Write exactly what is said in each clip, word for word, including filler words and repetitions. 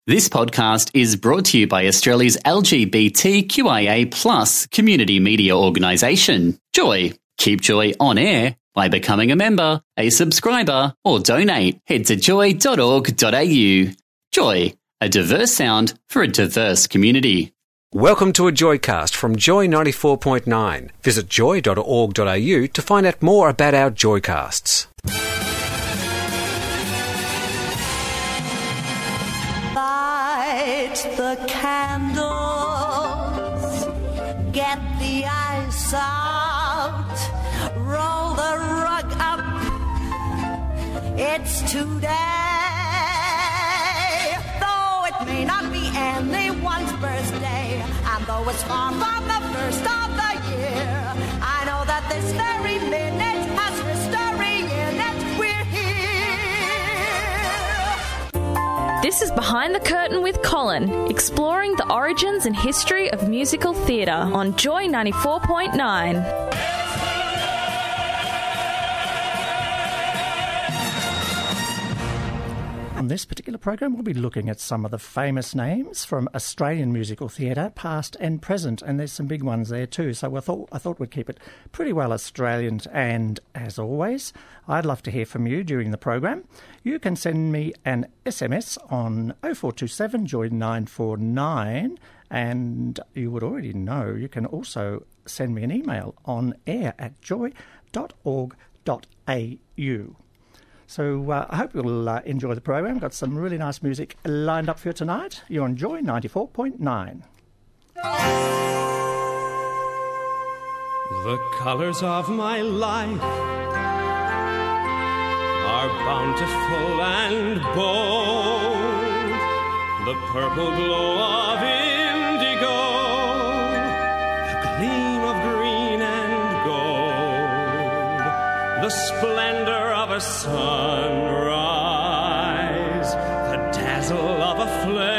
This podcast is brought to you by Australia's L G B T Q I A plus community media organisation, Joy. Keep Joy on air by becoming a member, a subscriber, or donate. Head to joy dot org dot a u. Joy, a diverse sound for a diverse community. Welcome to a Joycast from Joy ninety-four point nine. Visit joy dot org dot a u to find out more about our Joycasts. Light the candles, get the ice out, roll the rug up, it's today. Though it may not be anyone's birthday, and though it's far from the first of the year, I know that this very minute has history in it. We're here. This is Behind the Curtain with Colin, exploring the origins and history of musical theatre on Joy ninety-four point nine. On this particular program, we'll be looking at some of the famous names from Australian musical theatre, past and present, and there's some big ones there too. So I thought I thought we'd keep it pretty well Australian. And as always, I'd love to hear from you during the program. You can send me an S M S on oh four two seven joy nine four nine, and you would already know you can also send me an email on air at joy dot org dot a u. So uh, I hope you'll uh, enjoy the program. Got some really nice music lined up for you tonight. You're on Joy ninety-four point nine. The colours of my life are bountiful and bold. The purple glow of indigo, the gleam of green and gold, the splendour of a sunrise, the dazzle of a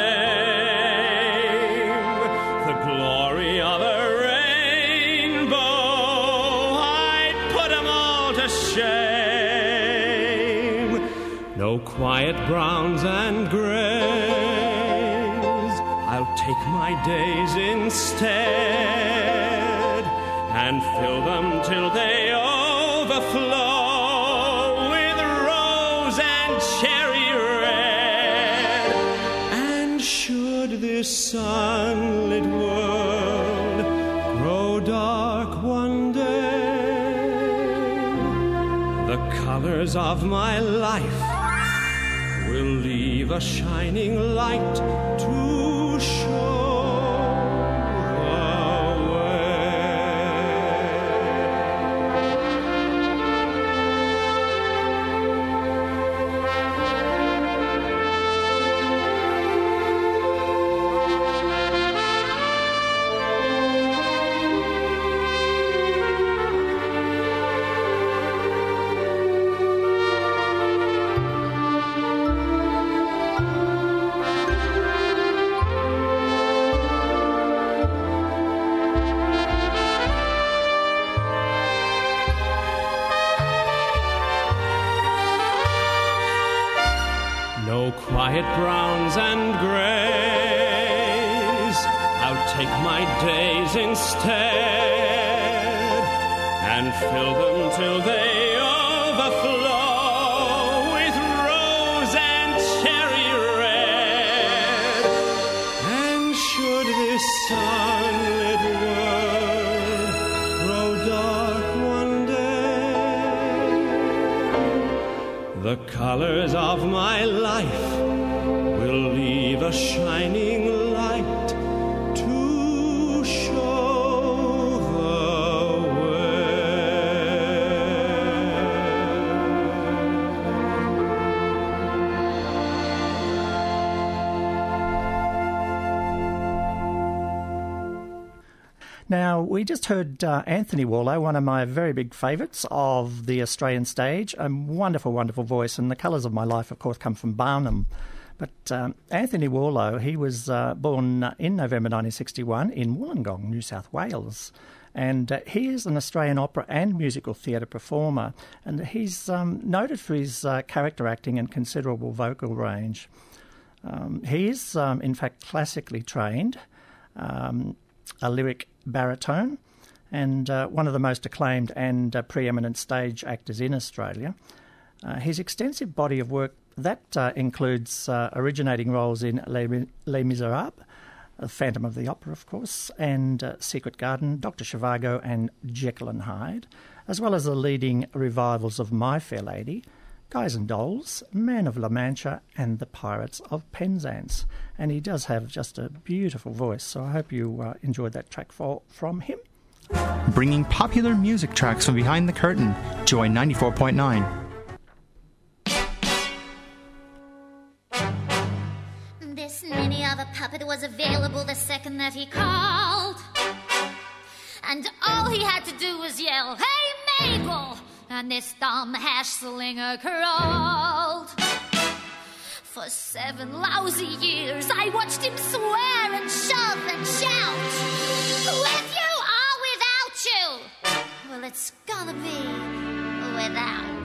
flame, the glory of a rainbow. I'd put 'em all to shame. No quiet browns and grays, I'll take my days instead and fill them till they overflow. This sunlit world grow dark one day, the colours of my life will leave a shining light to show the quiet browns and greys, I'll take my days instead and fill them till they overflow with rose and cherry red. And should this sunlit world grow dark one day, the colours of my life will leave a shining light to show the Now, we just heard uh, Anthony Warlow, one of my very big favourites of the Australian stage. A wonderful, wonderful voice, and the colours of my life, of course, come from Barnum. But um, Anthony Warlow, he was uh, born in November nineteen sixty-one in Wollongong, New South Wales. And uh, he is an Australian opera and musical theatre performer. And he's um, noted for his uh, character acting and considerable vocal range. Um, he is, um, in fact, classically trained, um, a lyric baritone, and uh, one of the most acclaimed and uh, preeminent stage actors in Australia. Uh, his extensive body of work, that uh, includes uh, originating roles in Les, Les Miserables, uh, Phantom of the Opera, of course, and uh, Secret Garden, Doctor Zhivago and Jekyll and Hyde, as well as the leading revivals of My Fair Lady, Guys and Dolls, Man of La Mancha and The Pirates of Penzance. And he does have just a beautiful voice, so I hope you uh, enjoyed that track for, from him. Bringing popular music tracks from behind the curtain, Joy ninety-four point nine. This ninny of a puppet was available the second that he called. And all he had to do was yell, "Hey, Mabel!" And this dumb hash slinger crawled. For seven lousy years I watched him swear and shove and shout. With you or without you? Well, it's gonna be without.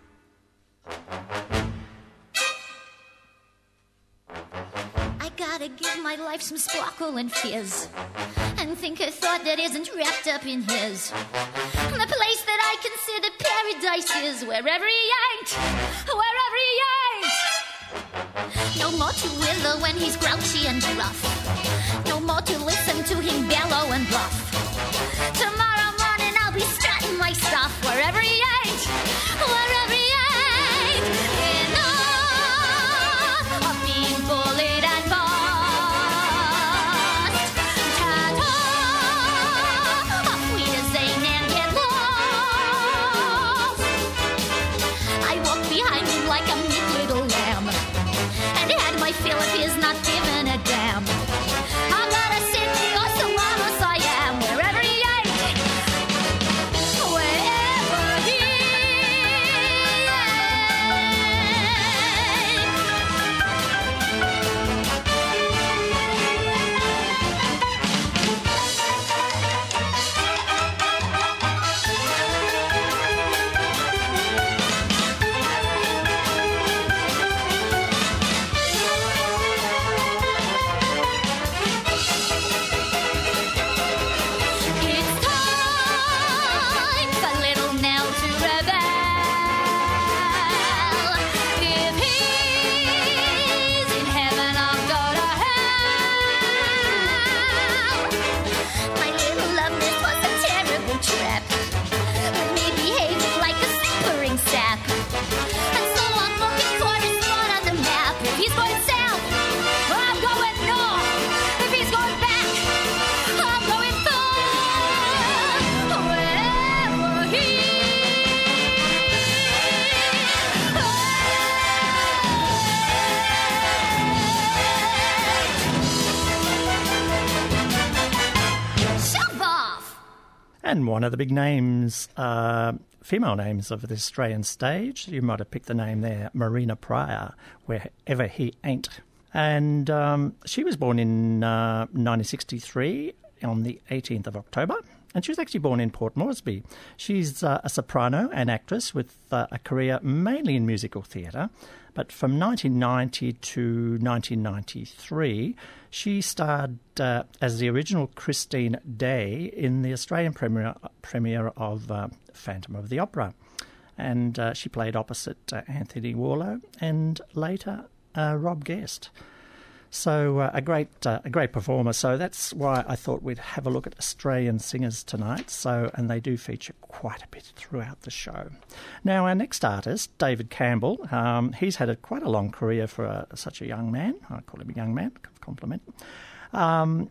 I gotta give my life some sparkle and fizz, and think a thought that isn't wrapped up in his. The place that I consider paradise is wherever he ain't, wherever he ain't. No more to wither when he's grouchy and rough. No more to listen to him bellow and bluff. Tomorrow morning I'll be strutting my stuff wherever he ain't, wherever he ain't. Enough of being bullied and bossed. Cut off we as Zane and get lost. I walked behind him like a meek little lamb, and had my fill of his not giving a damn. I'm not a Sydney or Solanos, I am wherever he ain't, wherever he And one of the big names, uh, female names of the Australian stage, you might have picked the name there, Marina Pryor, wherever he ain't. And um, she was born in uh, nineteen sixty-three on the eighteenth of October. And she was actually born in Port Moresby. She's uh, a soprano and actress with uh, a career mainly in musical theatre. But from nineteen ninety to nineteen ninety-three, she starred uh, as the original Christine Day in the Australian premiere, premiere of uh, Phantom of the Opera. And uh, she played opposite uh, Anthony Warlow and later uh, Rob Guest. So uh, a great uh, a great performer. So that's why I thought we'd have a look at Australian singers tonight. So and they do feature quite a bit throughout the show. Now our next artist, David Campbell, um, he's had a, quite a long career for a, such a young man. I call him a young man, compliment. Um,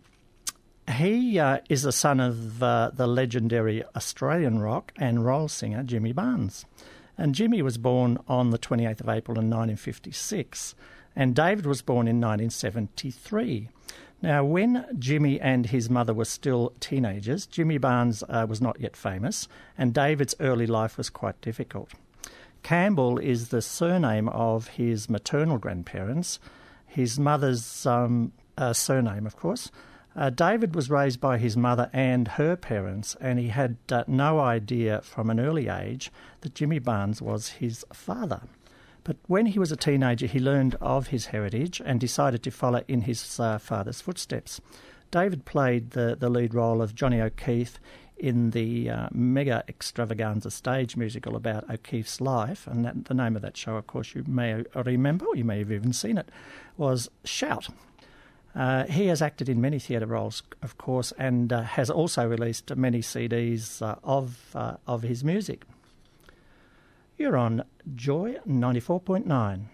he uh, is the son of uh, the legendary Australian rock and roll singer Jimmy Barnes. And Jimmy was born on the twenty-eighth of April in nineteen fifty-six. And David was born in nineteen seventy-three. Now, when Jimmy and his mother were still teenagers, Jimmy Barnes uh, was not yet famous, and David's early life was quite difficult. Campbell is the surname of his maternal grandparents, his mother's um, uh, surname, of course. Uh, David was raised by his mother and her parents, and he had uh, no idea from an early age that Jimmy Barnes was his father. But when he was a teenager, he learned of his heritage and decided to follow in his uh, father's footsteps. David played the, the lead role of Johnny O'Keefe in the uh, mega extravaganza stage musical about O'Keefe's life, and that, the name of that show, of course, you may remember, or you may have even seen it, was Shout. Uh, he has acted in many theatre roles, of course, and uh, has also released many C Ds uh, of uh, of his music. You're on Joy ninety-four point nine.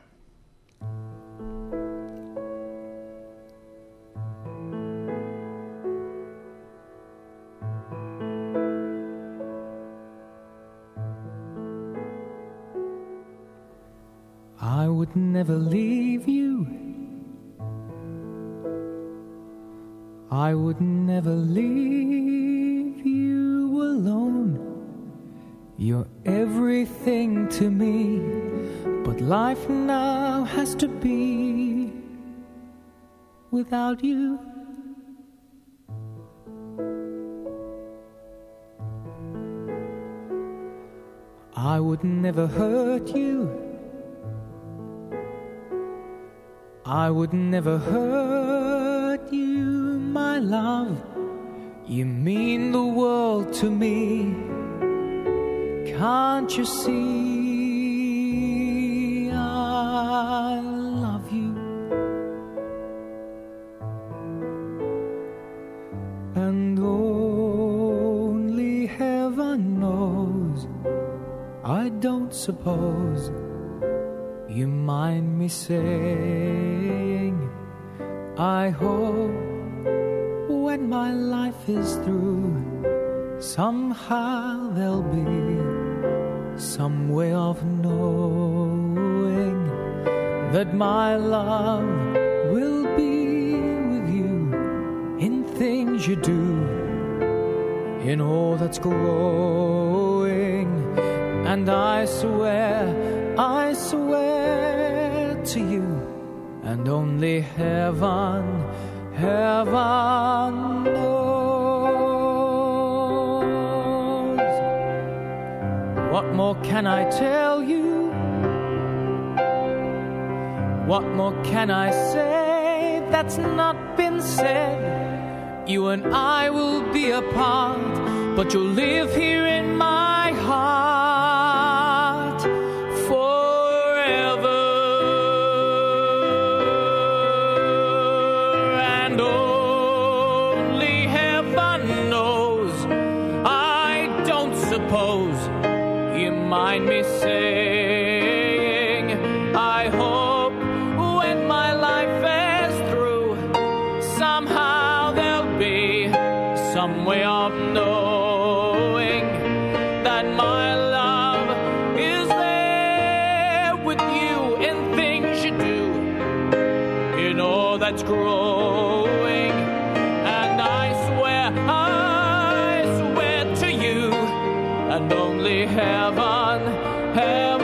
I would never leave you. I would never leave you alone. You're everything to me, but life now has to be without you. I would never hurt you. I would never hurt you, my love. You mean the world to me. Can't you see I love you? And only heaven knows, I don't suppose you mind me saying, I hope when my life is through, somehow there'll be some way of knowing that my love will be with you in things you do, in all that's growing. And I swear, I swear to you, and only heaven, heaven knows. What more can I tell you? What more can I say that's not been said? You and I will be apart, but you'll live here in my heart forever. And only heaven knows, I don't suppose you mind me saying, I hope when my life is through, somehow there'll be some way of knowing that my love is there with you in things you do, in all that's growing. And I swear, I swear to you, and only heaven, heaven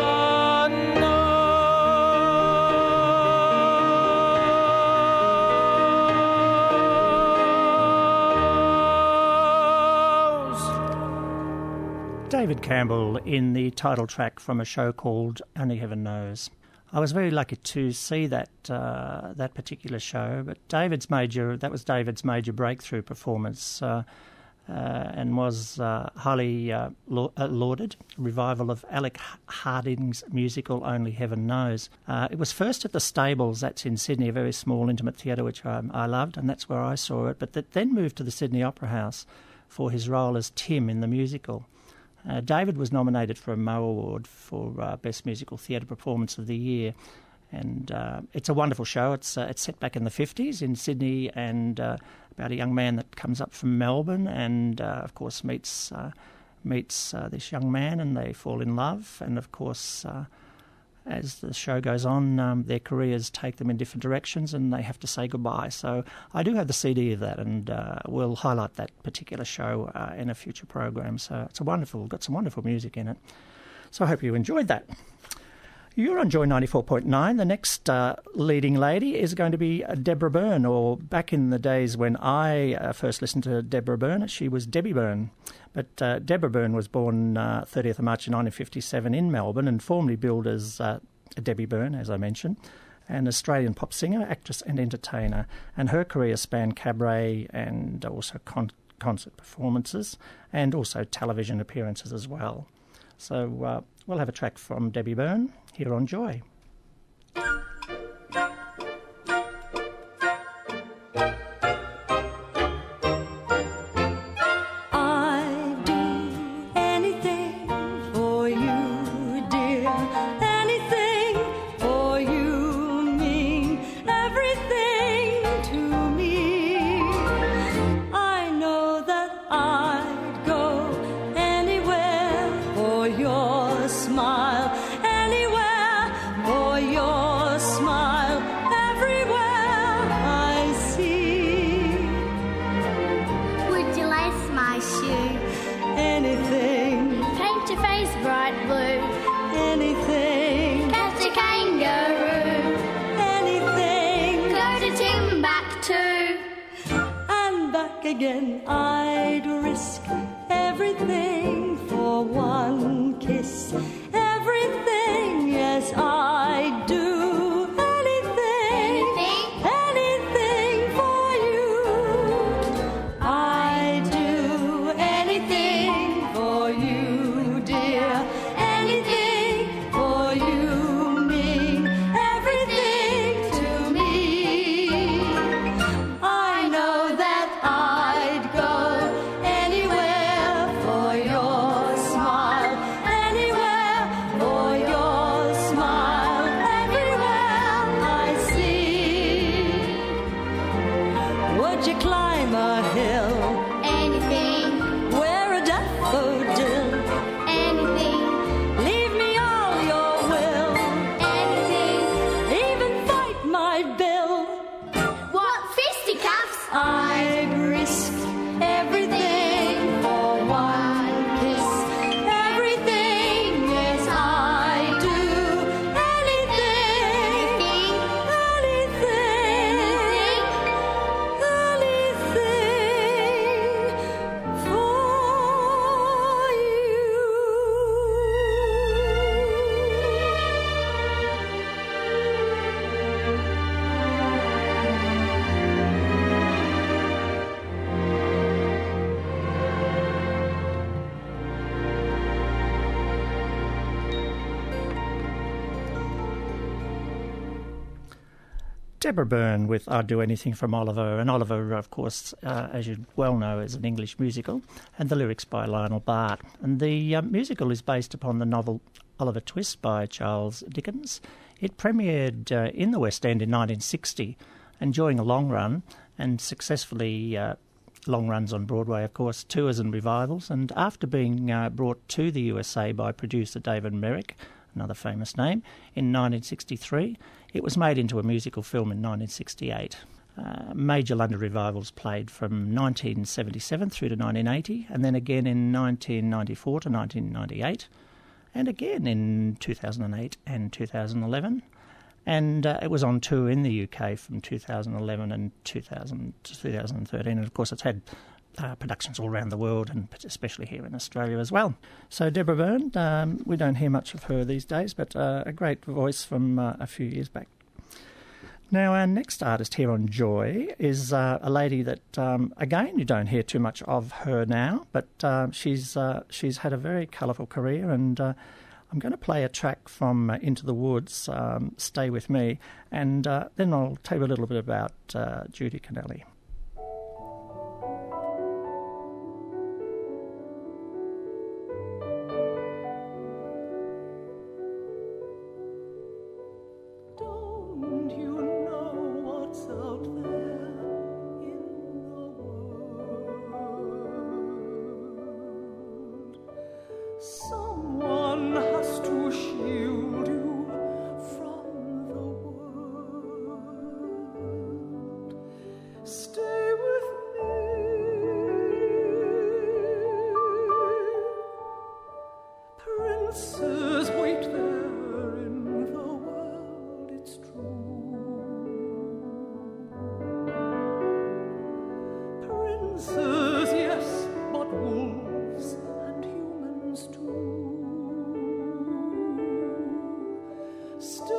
David Campbell in the title track from a show called Only Heaven Knows. I was very lucky to see that uh, that particular show, but David's major that was David's major breakthrough performance, uh, uh, and was uh, highly uh, lauded. Revival of Alec Harding's musical Only Heaven Knows. Uh, it was first at the Stables, that's in Sydney, a very small intimate theatre which I, I loved, and that's where I saw it. But that then moved to the Sydney Opera House for his role as Tim in the musical. Uh, David was nominated for a M O Award for uh, Best Musical Theatre Performance of the Year, and uh, it's a wonderful show. It's uh, it's set back in the fifties in Sydney, and uh, about a young man that comes up from Melbourne and, uh, of course, meets uh, meets uh, this young man, and they fall in love. And, of course, uh, as the show goes on, um, their careers take them in different directions, and they have to say goodbye. So I do have the C D of that, and uh, we'll highlight that particular show uh, in a future program. So it's a wonderful, got some wonderful music in it. So I hope you enjoyed that. You're on Joy ninety-four point nine. The next uh, leading lady is going to be Deborah Byrne, or back in the days when I uh, first listened to Deborah Byrne, she was Debbie Byrne. But uh, Deborah Byrne was born uh, thirtieth of March nineteen fifty-seven in Melbourne and formerly billed as uh, Debbie Byrne, as I mentioned, an Australian pop singer, actress and entertainer, and her career spanned cabaret and also con- concert performances and also television appearances as well. So uh, we'll have a track from Debbie Byrne here on Joy. Again, I'd risk everything for one kiss. Everything, yes, I'd do anything, anything, anything for you. I'd do anything for you, dear. Anything for you mean everything to me. I know that I'd go anywhere for your smile, anywhere for your smile, everywhere I see. Would you climb a hill? Anything. Wear a daffodil? Anything. Leave me all your will? Anything. Even fight my bill? What, fisticuffs? I'd risk everything for one kiss. Everything, yes, I do. Anything, anything, anything for you. Deborah Byrne with I'd Do Anything from Oliver. And Oliver, of course, uh, as you well know, is an English musical, and the lyrics by Lionel Bart. And the uh, musical is based upon the novel Oliver Twist by Charles Dickens. It premiered uh, in the West End in nineteen sixty, enjoying a long run and successfully uh, long runs on Broadway, of course, tours and revivals. And after being uh, brought to the U S A by producer David Merrick, another famous name, in nineteen sixty-three, it was made into a musical film in nineteen sixty-eight. Uh, major London revivals played from nineteen seventy-seven through to nineteen eighty, and then again in nineteen ninety-four to nineteen ninety-eight, and again in two thousand eight and two thousand eleven. And uh, it was on tour in the U K from two thousand eleven and two thousand to two thousand thirteen, and of course it's had Uh, productions all around the world, and especially here in Australia as well. So Deborah Byrne, um, we don't hear much of her these days, but uh, a great voice from uh, a few years back. Now, our next artist here on Joy is uh, a lady that, um, again, you don't hear too much of her now, but uh, she's uh, she's had a very colourful career, and uh, I'm going to play a track from uh, Into the Woods, um, Stay With Me, and uh, then I'll tell you a little bit about uh, Judy Connelly. Someone has to shield you from the world. Stay with me. Princes wait there in the world, it's true. Princes, yes, but wolves and humans too. Stay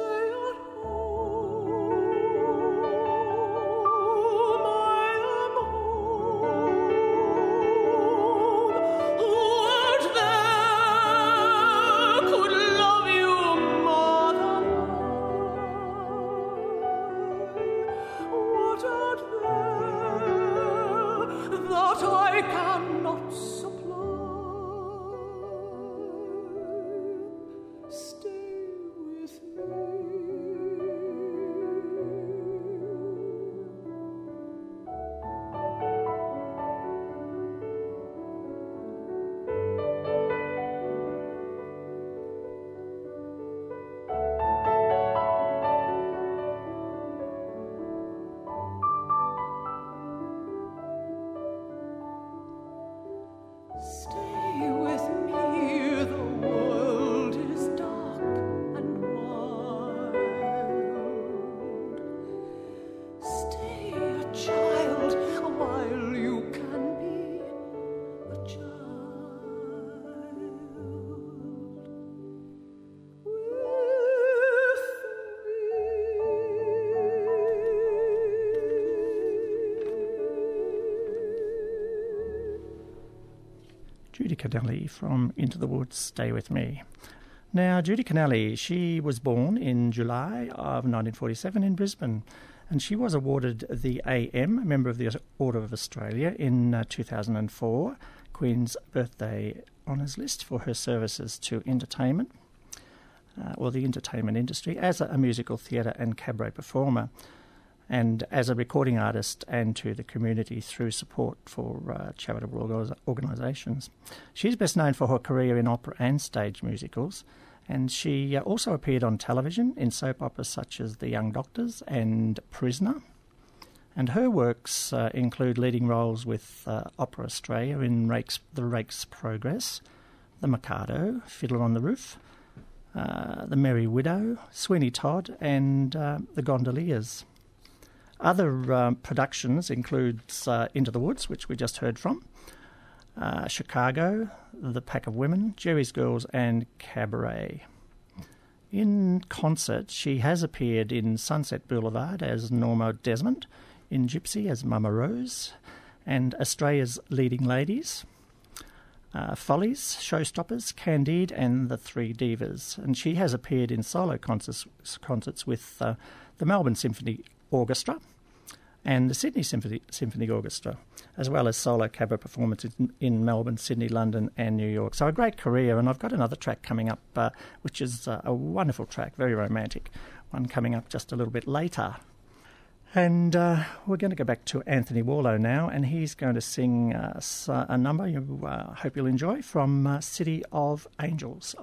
Judy Connelly from Into the Woods, Stay With Me. Now, Judy Connelly, she was born in July of nineteen forty-seven in Brisbane, and she was awarded the A M, Member of the Order of Australia, in uh, two thousand four, Queen's Birthday Honours List, for her services to entertainment, uh, or the entertainment industry, as a, a musical theatre and cabaret performer, and as a recording artist, and to the community through support for uh, charitable organisations. She's best known for her career in opera and stage musicals, and she uh, also appeared on television in soap operas such as The Young Doctors and Prisoner. And her works uh, include leading roles with uh, Opera Australia in Rake's, The Rake's Progress, The Mikado, Fiddler on the Roof, uh, The Merry Widow, Sweeney Todd, and uh, The Gondoliers. Other um, productions includes uh, Into the Woods, which we just heard from, uh, Chicago, The Pack of Women, Jerry's Girls, and Cabaret. In concert, she has appeared in Sunset Boulevard as Norma Desmond, in Gypsy as Mama Rose, and Australia's Leading Ladies, uh, Follies, Showstoppers, Candide, and The Three Divas. And she has appeared in solo concerts, concerts with uh, the Melbourne Symphony Orchestra and the Sydney Symphony, Symphony Orchestra, as well as solo cabaret performances in, in Melbourne, Sydney, London and New York. So a great career, and I've got another track coming up, uh, which is uh, a wonderful track, very romantic, one coming up just a little bit later. And uh, we're going to go back to Anthony Warlow now, and he's going to sing uh, a number you uh, hope you'll enjoy from uh, City of Angels.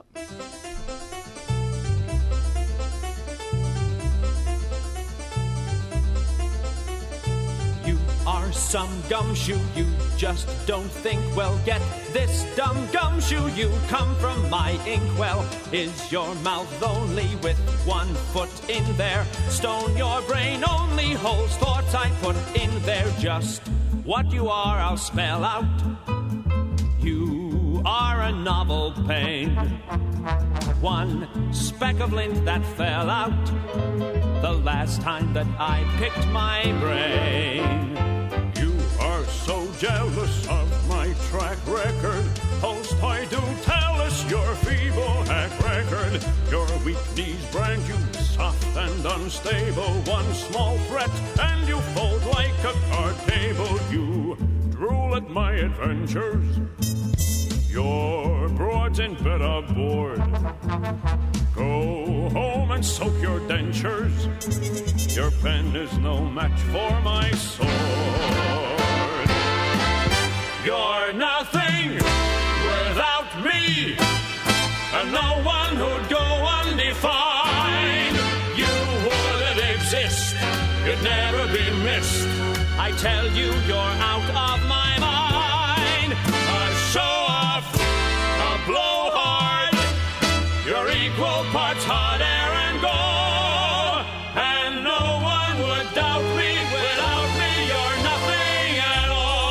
Are some gumshoe, you just don't think, well, get this dumb gumshoe, you come from my inkwell. Is your mouth only with one foot in there? Stone, your brain only holds thoughts I put in there. Just what you are, I'll spell out. You are a novel pain, one speck of lint that fell out the last time that I picked my brain. So jealous of my track record, host, I do tell us your feeble hack record. Your weak knees brand you soft and unstable. One small threat and you fold like a card table. You drool at my adventures. Your broads in bed are bored. Go home and soak your dentures. Your pen is no match for my sword. You're nothing without me, and no one who'd go undefined. You wouldn't exist, you'd never be missed. I tell you, you're out of my mind. A show-off, a blowhard, you're equal parts hot air and gold, and no one would doubt me. Without me, you're nothing at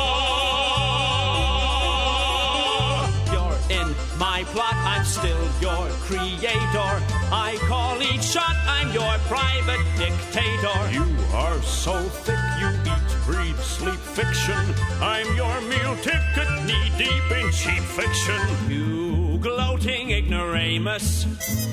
all. You're in my plot, I'm still your creator. I call each shot, I'm your private dictator. You are so thick, you eat, breathe, sleep fiction. I'm your meal ticket, knee-deep in cheap fiction. You gloating ignoramus,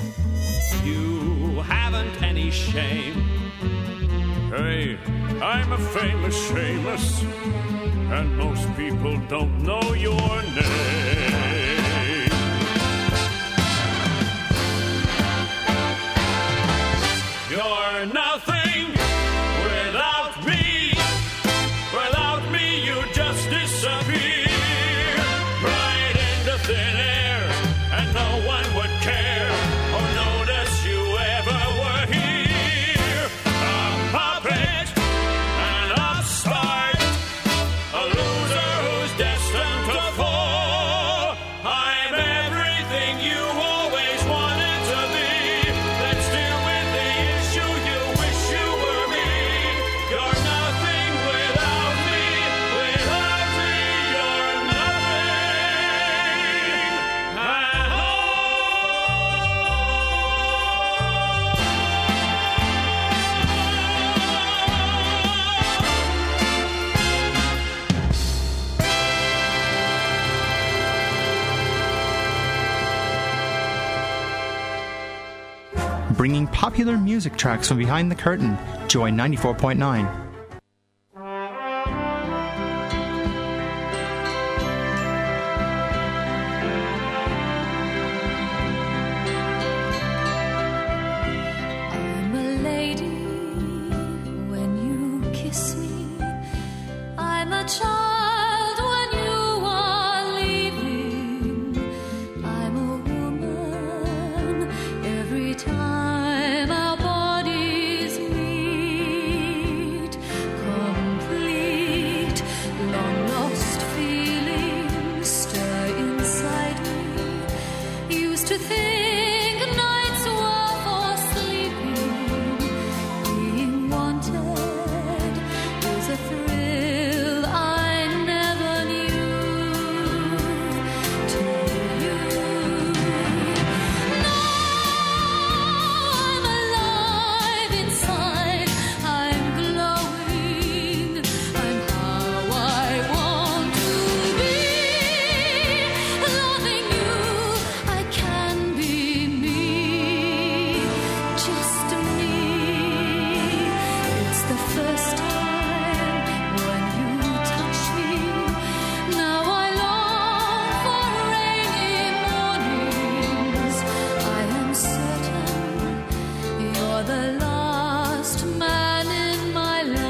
you haven't any shame. Hey, I'm a famous Seamus, and most people don't know your name. You're nothing without me. Without me, you just disappear right into thin air, and no one would care or notice you ever were here. A puppet, an upstart, a loser who's destined to fall. bringing popular music tracks from behind the curtain. Joy ninety-four point nine. I'm a lady when you kiss me. I'm a child when you are leaving. I'm a woman every time our bodies meet. Complete, long lost feelings stir inside me. Used to think nights were for sleeping. Being wanted is a thrill I never knew till you. Now I'm alive inside. I'm glowing. I'm how I want to be. Loving you, I can be me, just me. It's the first time when you touch me. Now I long for rainy mornings. I am certain you're the last man in my life.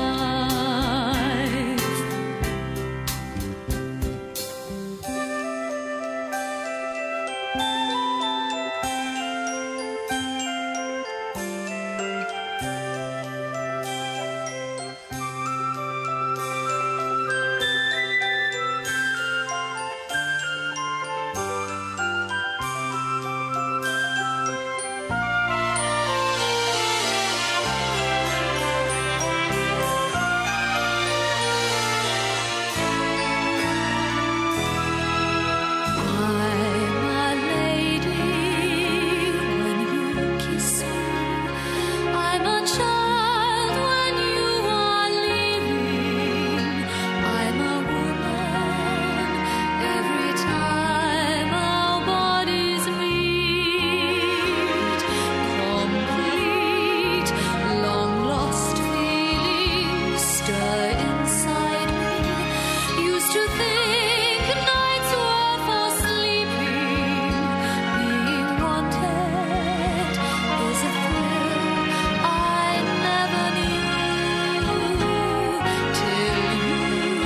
I'm a lady when you kiss me. I'm a child when you are leaving. I'm a woman every time our bodies meet. Complete, long lost feelings stir inside me. Used to think nights were for sleeping. Being wanted is a thrill I never knew till you.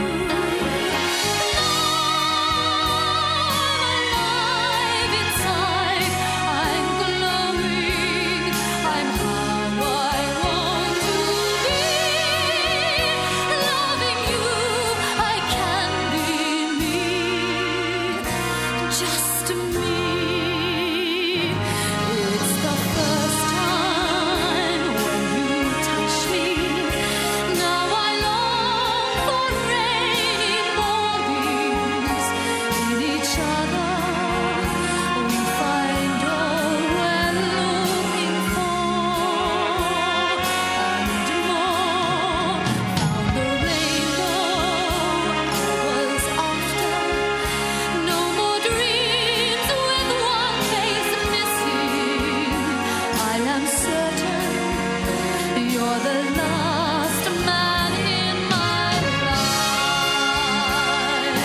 Now I'm alive inside. I'm glowing. I'm how I want to be. Loving you, I can be me, just me. It's the first time when you touch me. Now I long for rainy mornings. In each other we find all we're looking for and more. Found the rainbow I was after. No more dreams with one face missing. I am certain you're the last man in my life.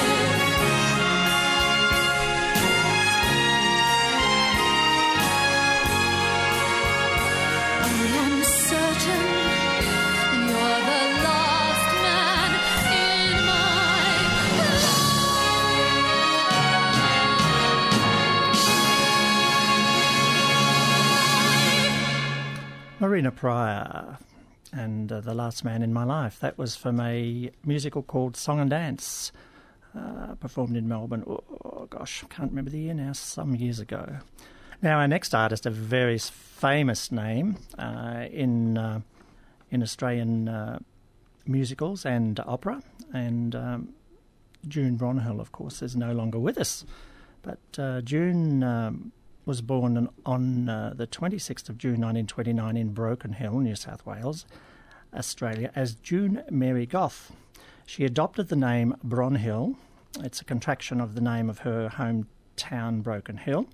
I am certain you're the last man in my Marina Pryor and uh, The Last Man in My Life. That was from a musical called Song and Dance, uh, performed in Melbourne. Oh, oh gosh, I can't remember the year now, some years ago. Now our next artist, a very famous name uh, in uh, in Australian uh, musicals and opera, and um, June Bronhill, of course, is no longer with us. But uh, June um, was born on, on uh, the twenty-sixth of June nineteen twenty-nine in Broken Hill, New South Wales, Australia, as June Mary Gough. She adopted the name Bronhill. It's a contraction of the name of her hometown, Broken Hill,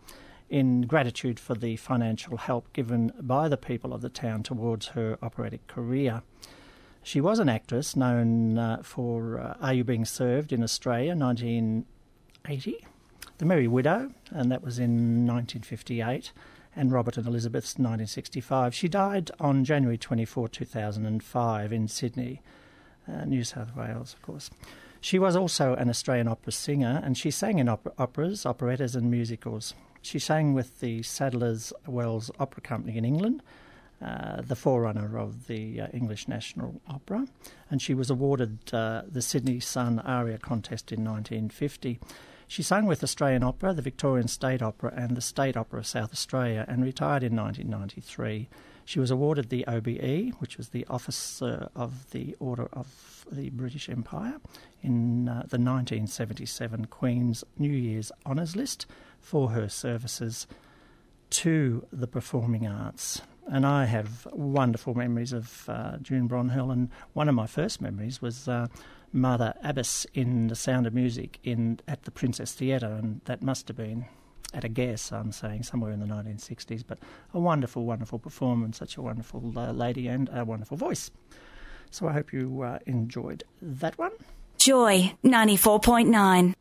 in gratitude for the financial help given by the people of the town towards her operatic career. She was an actress known uh, for uh, Are You Being Served in Australia, nineteen eighty, The Merry Widow, and that was in nineteen fifty-eight, and Robert and Elizabeth's nineteen sixty-five. She died on January twenty-fourth, two thousand five in Sydney, uh, New South Wales, of course. She was also an Australian opera singer, and she sang in opera, operas, operettas and musicals. She sang with the Sadler's Wells Opera Company in England, uh, the forerunner of the uh, English National Opera, and she was awarded uh, the Sydney Sun Aria Contest in nineteen fifty. She sang with Australian Opera, the Victorian State Opera and the State Opera of South Australia, and retired in nineteen ninety-three. She was awarded the O B E, which was the Officer of the Order of the British Empire, in uh, the nineteen seventy-seven Queen's New Year's Honours List for her services to the performing arts. And I have wonderful memories of uh, June Bronhill, and one of my first memories was uh, Mother Abbess in The Sound of Music in at the Princess Theatre, and that must have been, at a guess, I'm saying, somewhere in the nineteen sixties, but a wonderful, wonderful performance, such a wonderful uh, lady and a wonderful voice. So I hope you uh, enjoyed that one. Joy ninety-four point nine.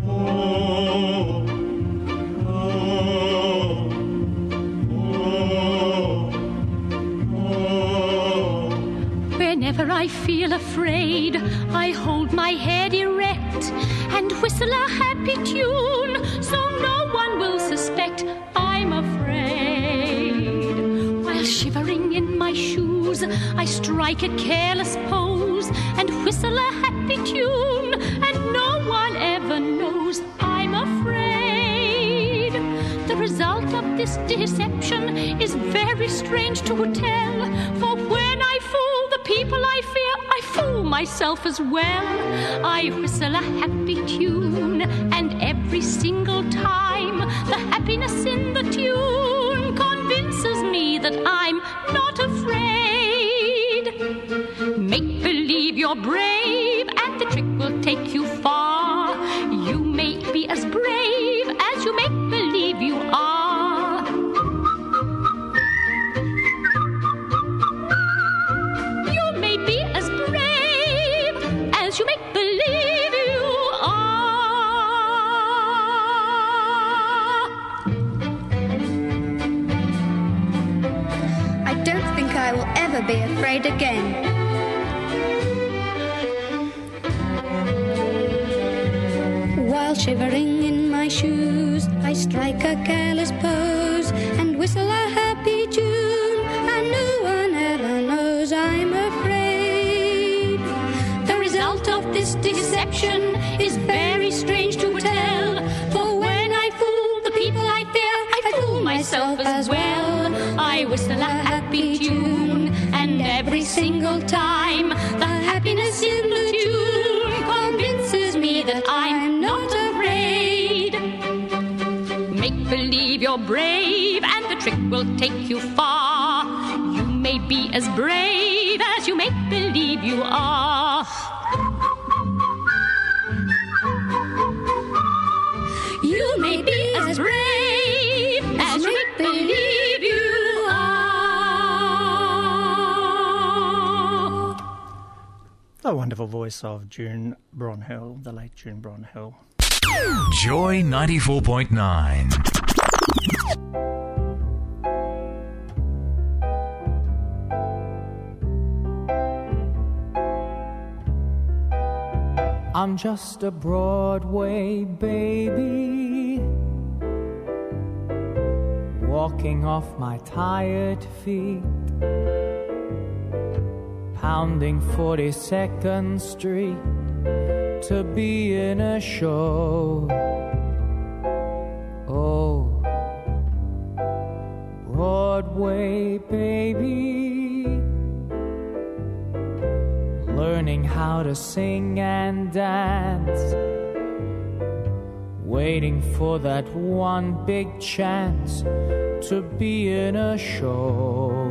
Whenever I feel afraid, I hold my head erect and whistle a happy tune, so no one will suspect I'm afraid. While shivering in my shoes, I strike a careless pose and whistle a happy tune, and no one ever knows I'm afraid. The result of this deception is very strange to tell, for when I fool the people I fear, I fool myself as well. I whistle a happy tune, and every single time the happiness in the tune convinces me that I'm not afraid. Make believe you're brave, and the trick will take you far. You may be as brave as you make believe you are. You may be as brave as you make believe you are. I don't think I will ever be afraid again. While shivering in my shoes, I strike a careless pose and whistle a happy tune, and no one ever knows I'm afraid. The result of this deception is very strange to tell, for when I fool the people I fear, I fool myself as well. I whistle a happy tune, and every single time the happiness in the tune convinces me that I'm not afraid. Make believe you're brave, and the trick will take you far. You may be as brave as you make believe you are. You may be as brave as you make believe you are. The wonderful voice of June Bronhill, the late June Bronhill. Joy ninety-four point nine. I'm just a Broadway baby, walking off my tired feet, pounding forty-second Street to be in a show. Oh, Broadway baby, learning how to sing and dance, waiting for that one big chance to be in a show.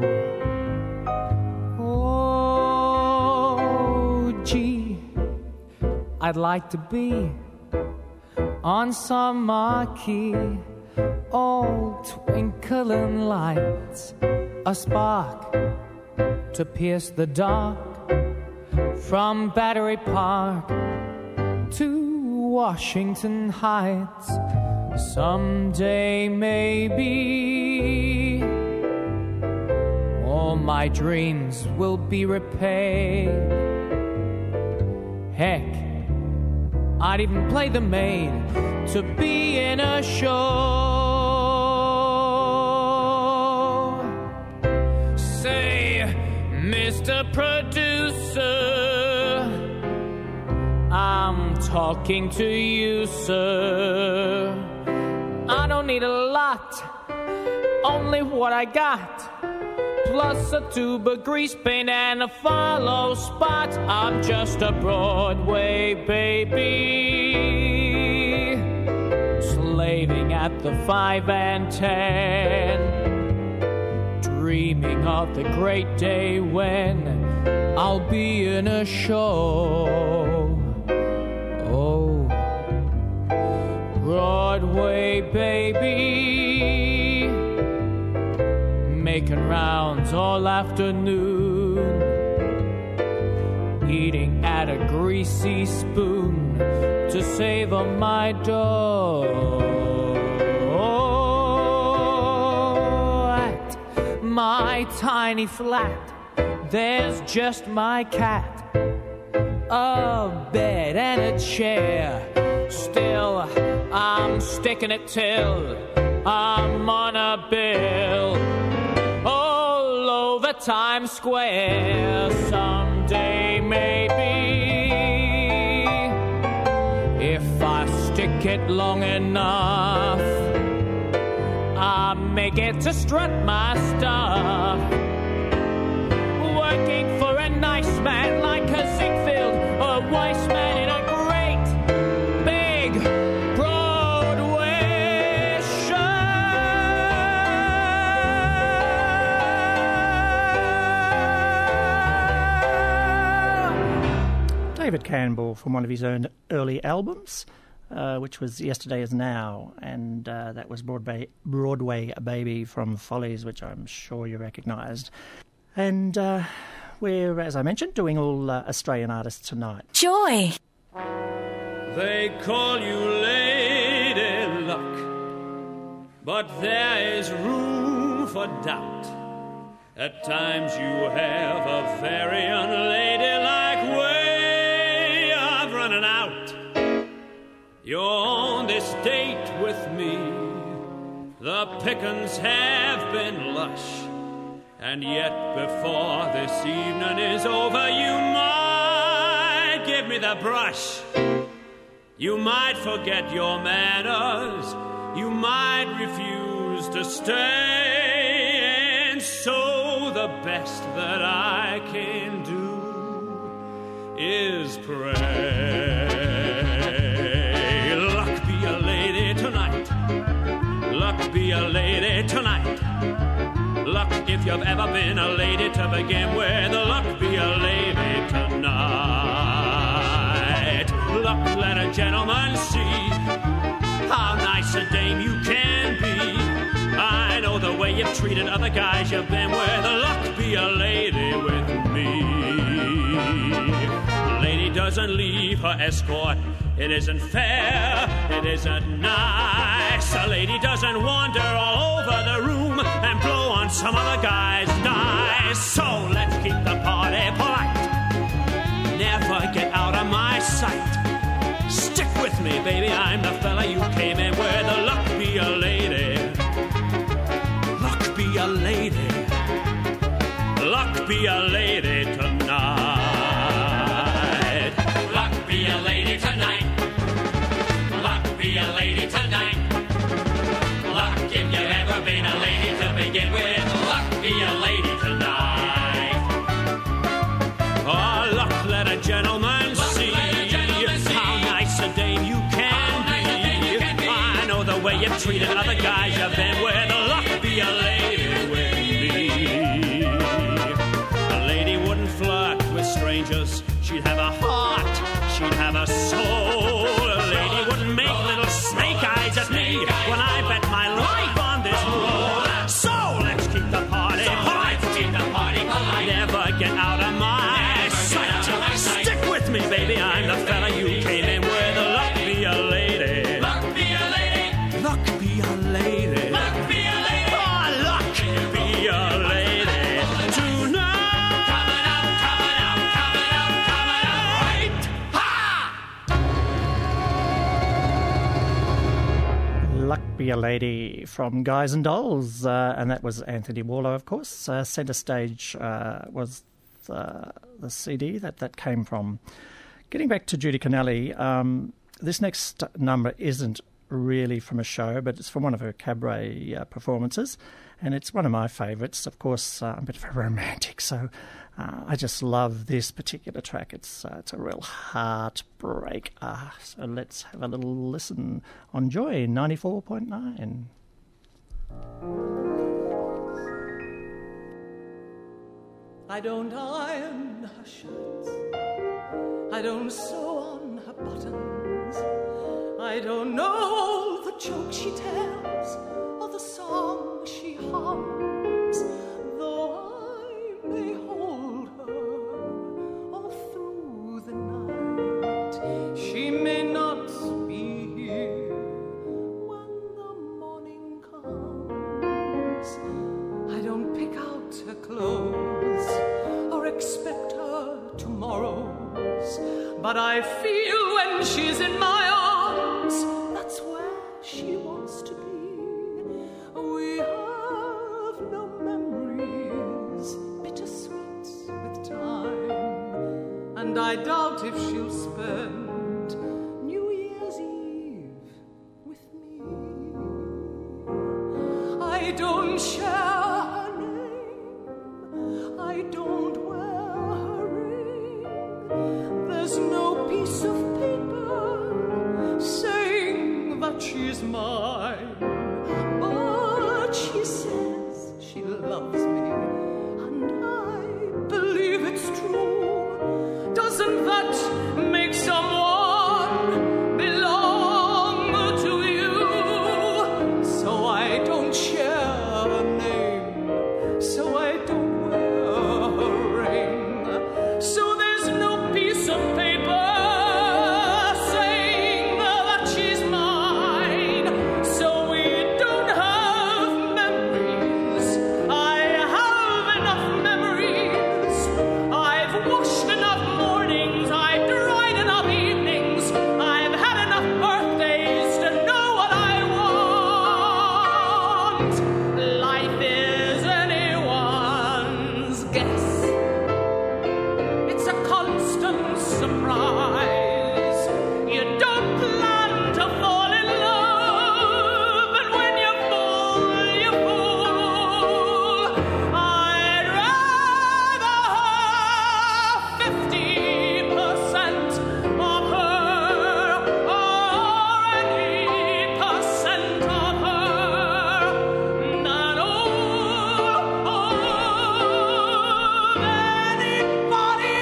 Oh, gee, I'd like to be on some marquee all twinkling lights, a spark to pierce the dark, from Battery Park to Washington Heights. Someday maybe all my dreams will be repaid. Heck, I'd even play the maid to be in a show. Say, Mister Producer, I'm talking to you, sir. I don't need a lot, only what I got, plus a tube of grease paint and a follow spot. I'm just a Broadway baby, slaving at the five and ten, dreaming of the great day when I'll be in a show. Oh, Broadway baby, making rounds all afternoon, eating at a greasy spoon to savor my dough. At my tiny flat, there's just my cat, a bed and a chair. Still, I'm sticking it till I'm on a bill all over Times Square. Someday maybe, if I stick it long enough, I may get to strut my stuff, working for a nice man like a Ziegfeld, a wise man in a great big Broadway show. David Campbell from one of his own early albums, uh, which was Yesterday Is Now, and uh, that was Broadway, Broadway Baby from Follies, which I'm sure you recognised. And uh, we're, as I mentioned, doing all uh, Australian artists tonight. Joy. They call you Lady Luck, but there is room for doubt. At times you have a very unladylike way of running out. You're on this date with me, the pickings have been lush, and yet before this evening is over, you might give me the brush. You might forget your manners, you might refuse to stay, and so the best that I can do is pray. Luck be a lady tonight, luck be a lady tonight. Luck if you've ever been a lady to begin with, luck be a lady tonight. Luck let a gentleman see how nice a dame you can be. I know the way you've treated other guys you've been with, luck be a lady with me. A lady doesn't leave her escort, it isn't fair, it isn't nice. A lady doesn't wander all over the room and blow on some other guy's dice. So let's keep the party polite, never get out of my sight. Stick with me, baby, I'm the fella you came in with. Luck be a lady, luck be a lady, luck be a lady tonight. Luck be a lady tonight, luck be a lady tonight. Luck if you've ever been a lady to begin with, luck be a lady tonight. Oh, luck let a gentleman luck see, let a gentleman see how nice a dame you can, nice be. You can be. I know the way you've treated other guys you've been with, luck be a lady with me. A lady wouldn't flirt with strangers, she'd have a heart, she'd have a soul. A lady wouldn't make little snake eyes at me when I bet my I'm the fella you came in with. Luck be a lady. Luck be a lady. Luck be a lady. Luck be a lady. Oh, luck be a lady. Tonight. Coming up, coming up, coming up, coming up. Right. Ha! Luck Be a Lady from Guys and Dolls, uh, and that was Anthony Warlow, of course. Uh, Centre Stage uh, was the, the C D that that came from. Getting back to Judy Canelli, um, this next number isn't really from a show, but it's from one of her cabaret uh, performances, and it's one of my favourites. Of course, uh, I'm a bit of a romantic, so uh, I just love this particular track. It's uh, it's a real heartbreak. Uh, so let's have a little listen on Joy ninety-four point nine. I don't iron her shirts, I don't sew on her buttons, I don't know all the jokes she tells or the songs she hums, though I may hold her all through the night. She may not be here when the morning comes. I don't pick out her clothes or expect her tomorrows, but I feel when she's in my arms, that's where she wants to be. We have no memories, bittersweet with time, and I doubt if she'll spend New Year's Eve with me. I don't share her name, I don't wear her ring, there's no piece of paper saying that she's mine, but she says she loves me, and I believe it's true. Doesn't that make someone belong to you? So I don't share her name, so I don't wear her ring, so there's no piece of paper saying that she's mine, so we don't have memories. I have enough memories. I've washed enough mornings, I've dried enough evenings, I've had enough birthdays to know what I want. Life is anyone's guess. It's a constant surprise. You don't plan to fall in love, and when you fall, you fall. I'd rather have fifty percent of her or any percent of her than all of anybody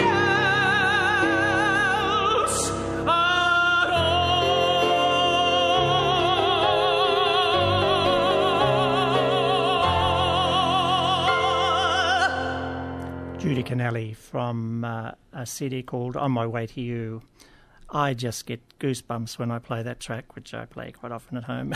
else at all. Judy Canelli from uh, a C D called On My Way to You. I just get goosebumps when I play that track, which I play quite often at home.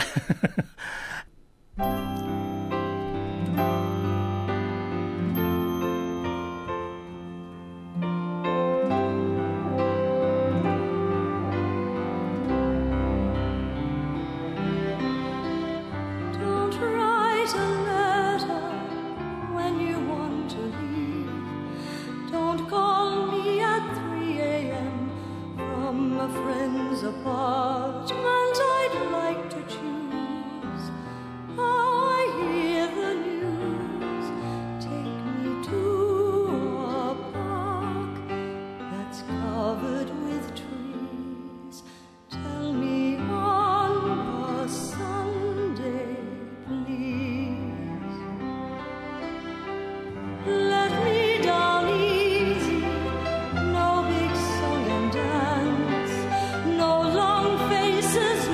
Don't write a letter when you want to leave. Don't call me at three a.m. from a friend's apartment I'd like to choose. I hear the news. Take me to a park that's covered with trees. Tell me on a Sunday, please. Let me down easy, no big song and dance, no long faces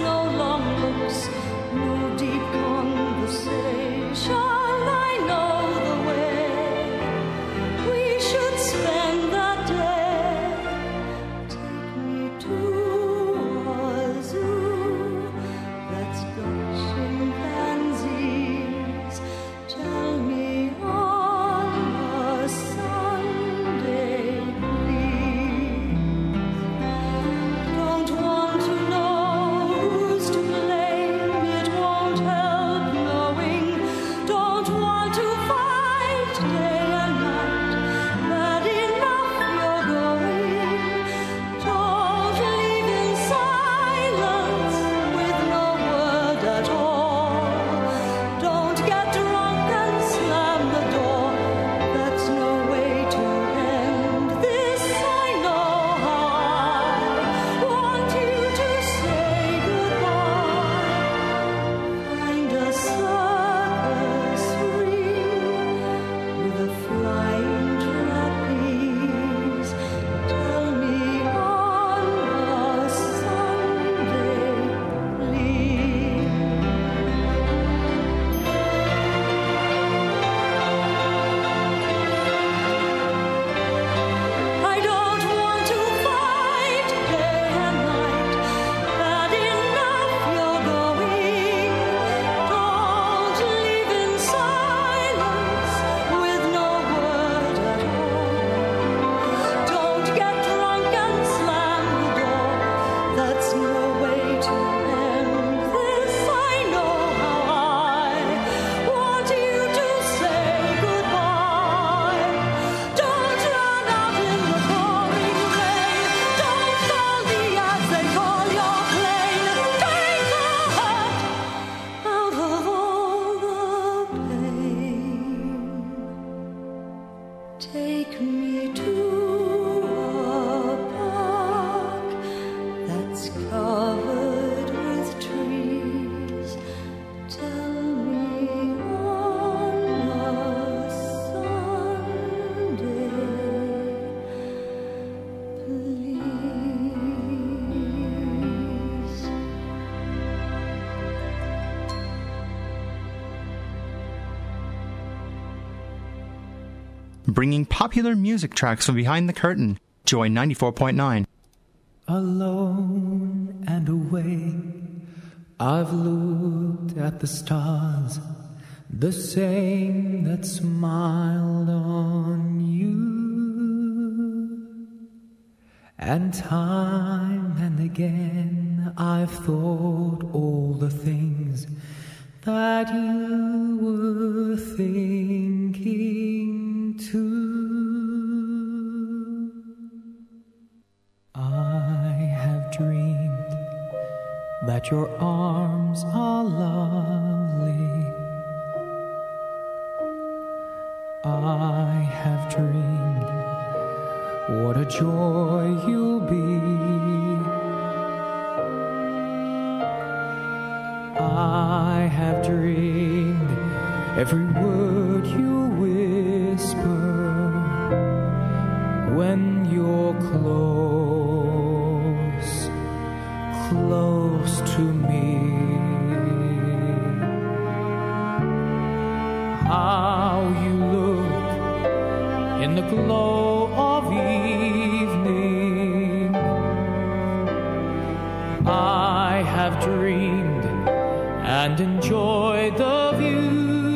bringing popular music tracks from behind the curtain. Joy ninety-four point nine. Alone and away, I've looked at the stars, the same that smiled on you. And time and again I've thought all the things that you were thinking too. I have dreamed that your arms are lovely. I have dreamed what a joy you'll be. I have dreamed every word you whisper when you're close, close to me. How you look in the glow of evening. I have dreamed and enjoyed the view.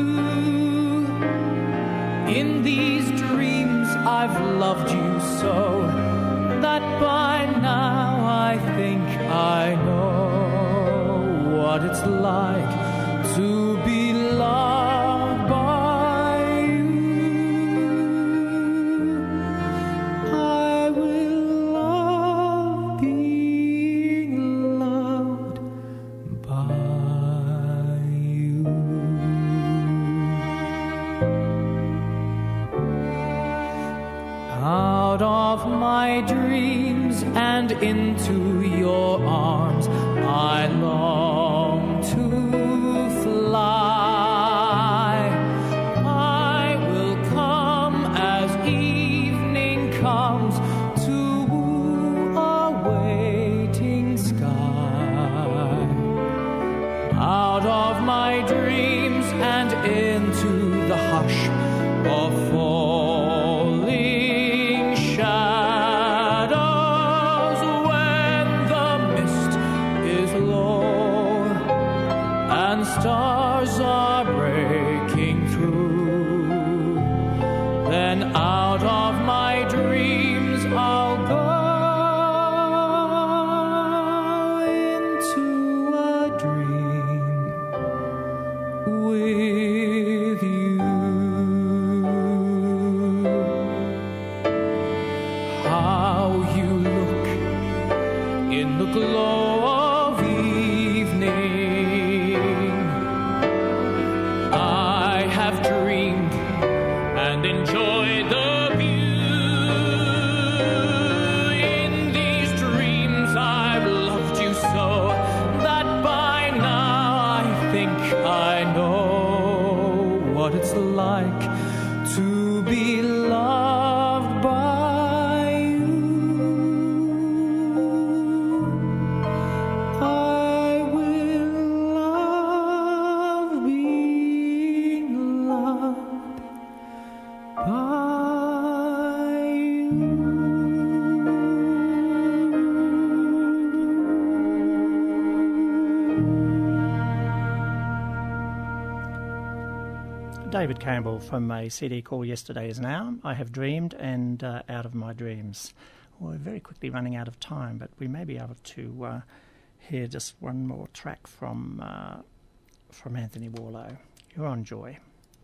In these dreams I've loved you so that by now I think I know what it's like to be loved by you. I will love being loved by you. Out of my dreams and into your arms I long to fly. I will come as evening comes to woo a waiting sky. Out of my dreams and into the hush of falling shadows, when the mist is low and stars are breaking through, then out of my dreams I'll go into a dream with you. How you look in the glow of evening. I have dreamed and enjoyed the view. In these dreams I've loved you so that by now I think I know what it's like to be loved by you. I will love being loved by you. David Campbell from a C D called Yesterday Is Now. I Have Dreamed and uh, Out of My Dreams. We're very quickly running out of time, but we may be able to uh, hear just one more track from uh, from Anthony Warlow. You're on Joy.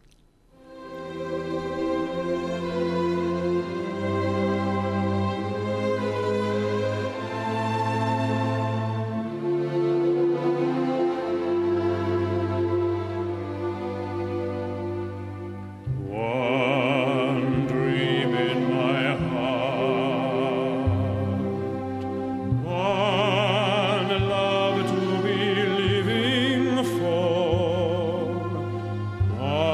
One dream in my heart, one love to be living for, one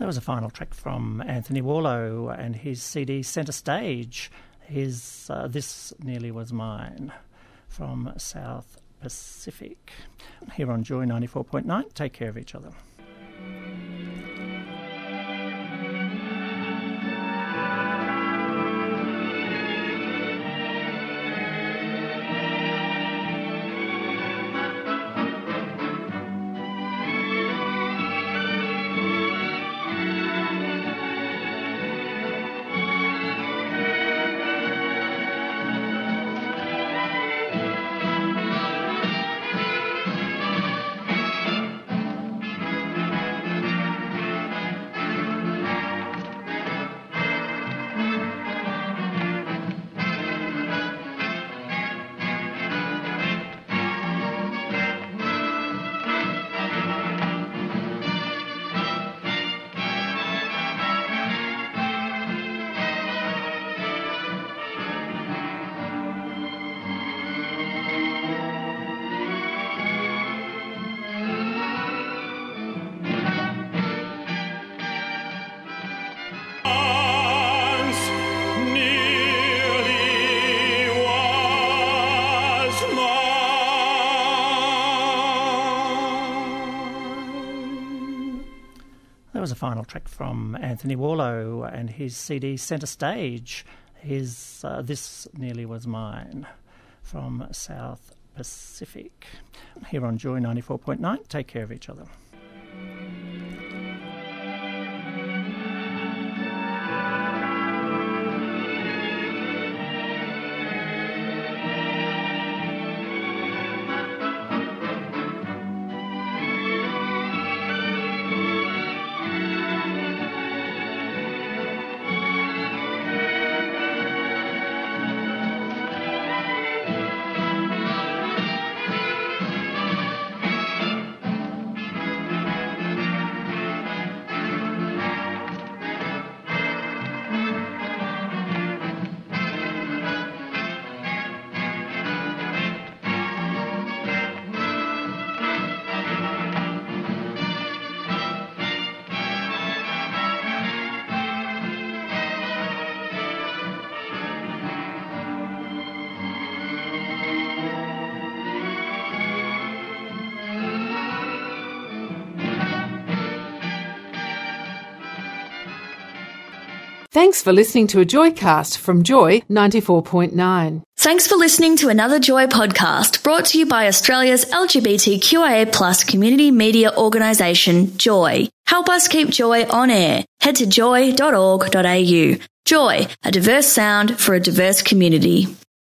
was a final track from Anthony Warlow and his C D Centre Stage. His uh, This Nearly Was Mine from South Pacific. Here on Joy ninety-four point nine, take care of each other. That was a final track from Anthony Warlow and his C D Centre Stage. His uh, This Nearly Was Mine from South Pacific. Here on Joy ninety-four point nine, take care of each other. Thanks for listening to a Joycast from Joy ninety-four point nine. Thanks for listening to another Joy podcast brought to you by Australia's L G B T Q I A plus community media organisation, Joy. Help us keep Joy on air. Head to joy dot org dot a u. Joy, a diverse sound for a diverse community.